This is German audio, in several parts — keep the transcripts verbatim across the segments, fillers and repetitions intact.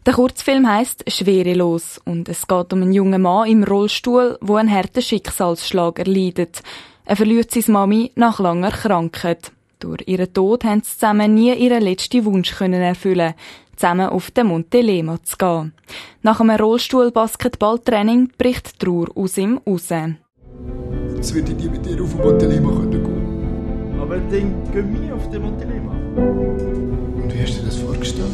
Der Kurzfilm heisst «Schwerelos» und es geht um einen jungen Mann im Rollstuhl, der einen harten Schicksalsschlag erleidet. Er verliert seine Mami nach langer Krankheit. Durch ihren Tod haben sie zusammen nie ihren letzten Wunsch erfüllen, zusammen auf den Monte Lema zu gehen. Nach einem Rollstuhl-Basketball-Training bricht die Trauer aus ihm raus. Jetzt würde ich nie mit dir auf den Monte Lema gehen können. Aber dann gehen wir auf den Monte Lema. Und wie hast du dir das vorgestellt?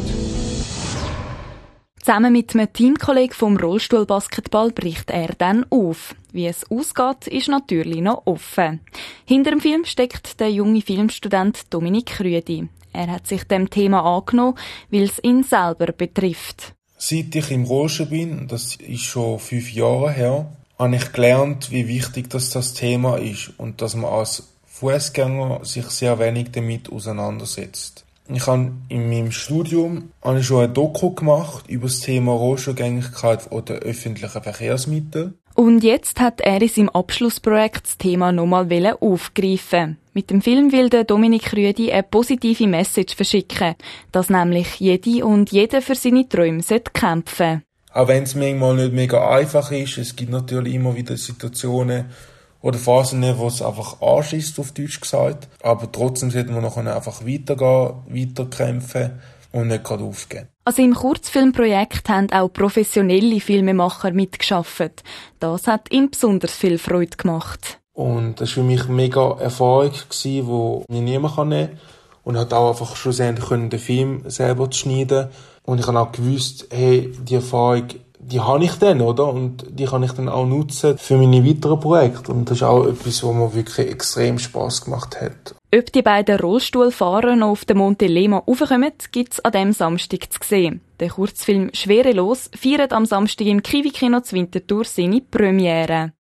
Zusammen mit einem Teamkollegen vom Rollstuhlbasketball bricht er dann auf. Wie es ausgeht, ist natürlich noch offen. Hinter dem Film steckt der junge Filmstudent Dominik Rüedi. Er hat sich dem Thema angenommen, weil es ihn selber betrifft. Seit ich im Rollstuhl bin, das ist schon fünf Jahre her, habe ich gelernt, wie wichtig das, das Thema ist und dass man als Fußgänger sich sehr wenig damit auseinandersetzt. Ich habe in meinem Studium habe ich schon ein Doku gemacht über das Thema Rollstuhlgängigkeit oder öffentliche Verkehrsmittel. Und jetzt hat er in seinem Abschlussprojekt das Thema nochmal aufgreifen. Mit dem Film will der Dominik Rüedi eine positive Message verschicken, dass nämlich jede und jeder für seine Träume kämpfen sollte. Auch wenn es manchmal nicht mega einfach ist, es gibt natürlich immer wieder Situationen oder Phasen, wo es einfach anschießt, auf Deutsch gesagt. Aber trotzdem sollte man noch einfach weitergehen, weiterkämpfen und nicht gerade aufgeben. An seinem Kurzfilmprojekt haben auch professionelle Filmemacher mitgearbeitet. Das hat ihm besonders viel Freude gemacht. Und das war für mich eine mega Erfahrung, die mir niemand nehmen kann. Und hat auch einfach schlussendlich den Film selber zu schneiden. Und ich habe auch gewusst, hey, die Erfahrung, die habe ich dann, oder? Und die kann ich dann auch nutzen für meine weiteren Projekte. Und das ist auch etwas, was mir wirklich extrem Spass gemacht hat. Ob die beiden Rollstuhlfahrer noch auf den Monte Lema raufkommen, gibt es an diesem Samstag zu sehen. Der Kurzfilm «Schwerelos» feiert am Samstag im Kiwi-Kino zu Winterthur seine Premiere.